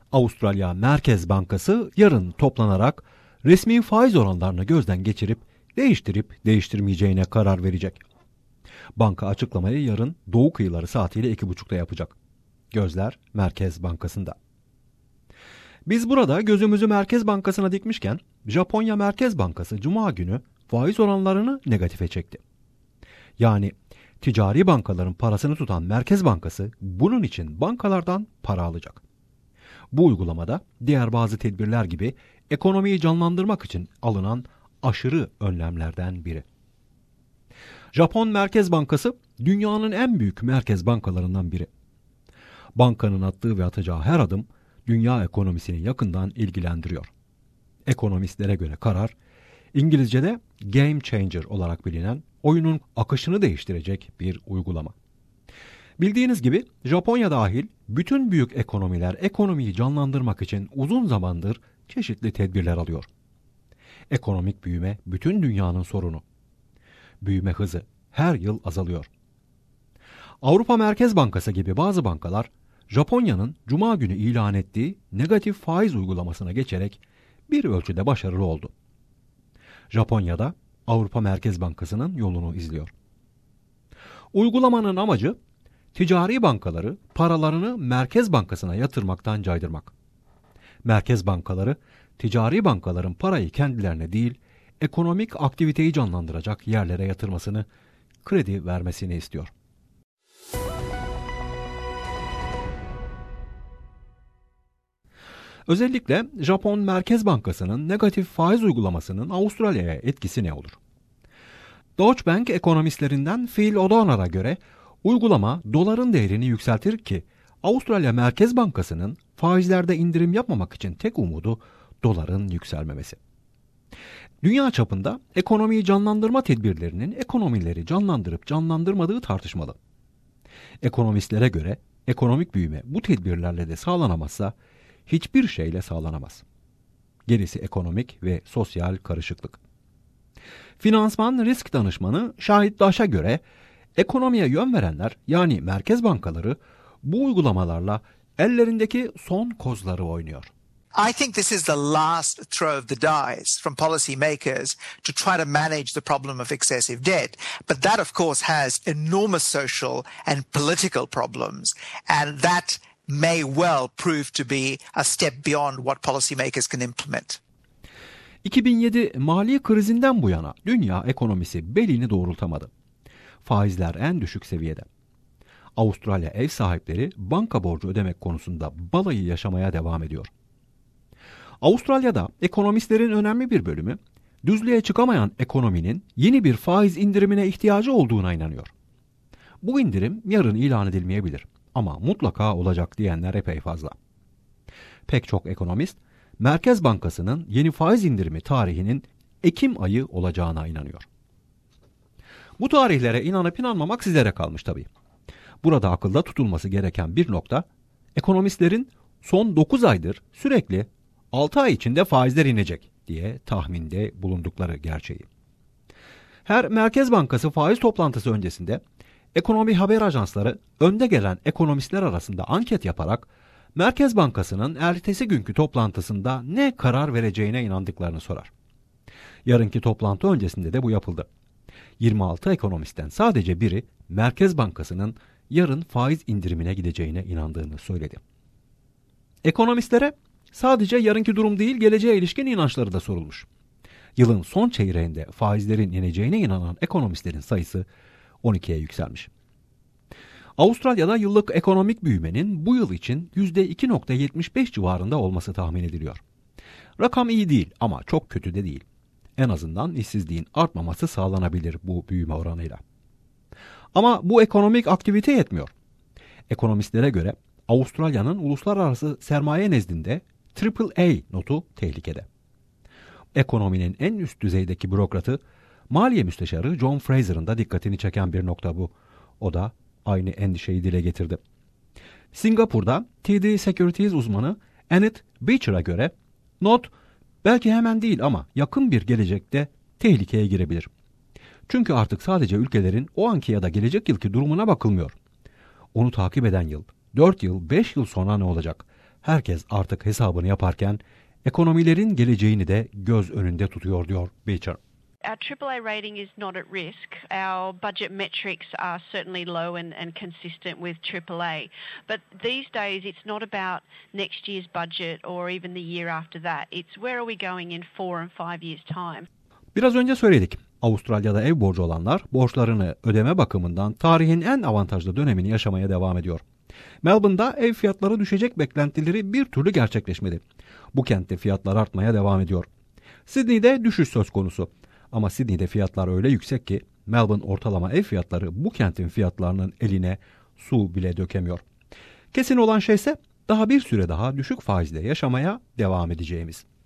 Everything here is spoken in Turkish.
Avustralya Merkez Bankası yarın toplanarak resmi faiz oranlarını gözden geçirip değiştirip değiştirmeyeceğine karar verecek. Banka açıklamayı yarın Doğu kıyıları saatiyle 2.30'da yapacak. Gözler Merkez Bankası'nda. Biz burada gözümüzü Merkez Bankası'na dikmişken Japonya Merkez Bankası Cuma günü faiz oranlarını negatife çekti. Yani ticari bankaların parasını tutan Merkez Bankası bunun için bankalardan para alacak. Bu uygulamada diğer bazı tedbirler gibi ekonomiyi canlandırmak için alınan aşırı önlemlerden biri. Japon Merkez Bankası dünyanın en büyük merkez bankalarından biri. Bankanın attığı ve atacağı her adım dünya ekonomisini yakından ilgilendiriyor. Ekonomistlere göre karar, İngilizce'de game changer olarak bilinen oyunun akışını değiştirecek bir uygulama. Bildiğiniz gibi Japonya dahil bütün büyük ekonomiler ekonomiyi canlandırmak için uzun zamandır çeşitli tedbirler alıyor. Ekonomik büyüme bütün dünyanın sorunu. Büyüme hızı her yıl azalıyor. Avrupa Merkez Bankası gibi bazı bankalar Japonya'nın Cuma günü ilan ettiği negatif faiz uygulamasına geçerek bir ölçüde başarılı oldu. Japonya'da Avrupa Merkez Bankası'nın yolunu izliyor. Uygulamanın amacı ticari bankaları paralarını Merkez Bankası'na yatırmaktan caydırmak. Merkez bankaları ticari bankaların parayı kendilerine değil, ekonomik aktiviteyi canlandıracak yerlere yatırmasını, kredi vermesini istiyor. Özellikle Japon Merkez Bankası'nın negatif faiz uygulamasının Avustralya'ya etkisi ne olur? Deutsche Bank ekonomistlerinden Phil O'Donor'a göre uygulama doların değerini yükseltir ki Avustralya Merkez Bankası'nın faizlerde indirim yapmamak için tek umudu doların yükselmemesi. Dünya çapında ekonomiyi canlandırma tedbirlerinin ekonomileri canlandırıp canlandırmadığı tartışmalı. Ekonomistlere göre ekonomik büyüme bu tedbirlerle de sağlanamazsa hiçbir şeyle sağlanamaz. Gerisi ekonomik ve sosyal karışıklık. Finansman risk danışmanı Şahit Daş'a göre ekonomiye yön verenler yani merkez bankaları bu uygulamalarla ellerindeki son kozları oynuyor. I think this is the last throw of the dice from policymakers to try to manage the problem of excessive debt. But that, of course, has enormous social and political problems, and that may well prove to be a step beyond what policymakers can implement. 2007 mali krizinden bu yana dünya ekonomisi belini doğrultamadı. Faizler en düşük seviyede. Avustralya ev sahipleri banka borcu ödemek konusunda balayı yaşamaya devam ediyor. Avustralya'da ekonomistlerin önemli bir bölümü düzlüğe çıkamayan ekonominin yeni bir faiz indirimine ihtiyacı olduğuna inanıyor. Bu indirim yarın ilan edilmeyebilir ama mutlaka olacak diyenler epey fazla. Pek çok ekonomist Merkez Bankası'nın yeni faiz indirimi tarihinin Ekim ayı olacağına inanıyor. Bu tarihlere inanıp inanmamak sizlere kalmış tabii. Burada akılda tutulması gereken bir nokta, ekonomistlerin son 9 aydır sürekli 6 ay içinde faizler inecek diye tahminde bulundukları gerçeği. Her Merkez Bankası faiz toplantısı öncesinde ekonomi haber ajansları önde gelen ekonomistler arasında anket yaparak Merkez Bankası'nın ertesi günkü toplantısında ne karar vereceğine inandıklarını sorar. Yarınki toplantı öncesinde de bu yapıldı. 26 ekonomistten sadece biri Merkez Bankası'nın yarın faiz indirimine gideceğine inandığını söyledi. Ekonomistlere sadece yarınki durum değil geleceğe ilişkin inançları da sorulmuş. Yılın son çeyreğinde faizlerin ineceğine inanan ekonomistlerin sayısı 12'ye yükselmiş. Avustralya'da yıllık ekonomik büyümenin bu yıl için %2.75 civarında olması tahmin ediliyor. Rakam iyi değil ama çok kötü de değil. En azından işsizliğin artmaması sağlanabilir bu büyüme oranıyla. Ama bu ekonomik aktivite yetmiyor. Ekonomistlere göre Avustralya'nın uluslararası sermaye nezdinde AAA notu tehlikede. Ekonominin en üst düzeydeki bürokratı, Maliye Müsteşarı John Fraser'ın da dikkatini çeken bir nokta bu. O da aynı endişeyi dile getirdi. Singapur'da TD Securities uzmanı Annette Beecher'a göre not belki hemen değil ama yakın bir gelecekte tehlikeye girebilir. Çünkü artık sadece ülkelerin o anki ya da gelecek yılki durumuna bakılmıyor. Onu takip eden yıl, 4 yıl, 5 yıl sonra ne olacak? Herkes artık hesabını yaparken ekonomilerin geleceğini de göz önünde tutuyor diyor Beecher. Our AAA rating is not at risk. Our budget metrics are certainly low and consistent with AAA. But these days it's not about next year's budget or even the year after that. It's where are we going in 4 and 5 years' time. Biraz önce söyledik. Avustralya'da ev borcu olanlar borçlarını ödeme bakımından tarihin en avantajlı dönemini yaşamaya devam ediyor. Melbourne'da ev fiyatları düşecek beklentileri bir türlü gerçekleşmedi. Bu kentte fiyatlar artmaya devam ediyor. Sydney'de düşüş söz konusu. Ama Sydney'de fiyatlar öyle yüksek ki Melbourne ortalama ev fiyatları bu kentin fiyatlarının eline su bile dökemiyor. Kesin olan şeyse daha bir süre daha düşük faizle yaşamaya devam edeceğimiz.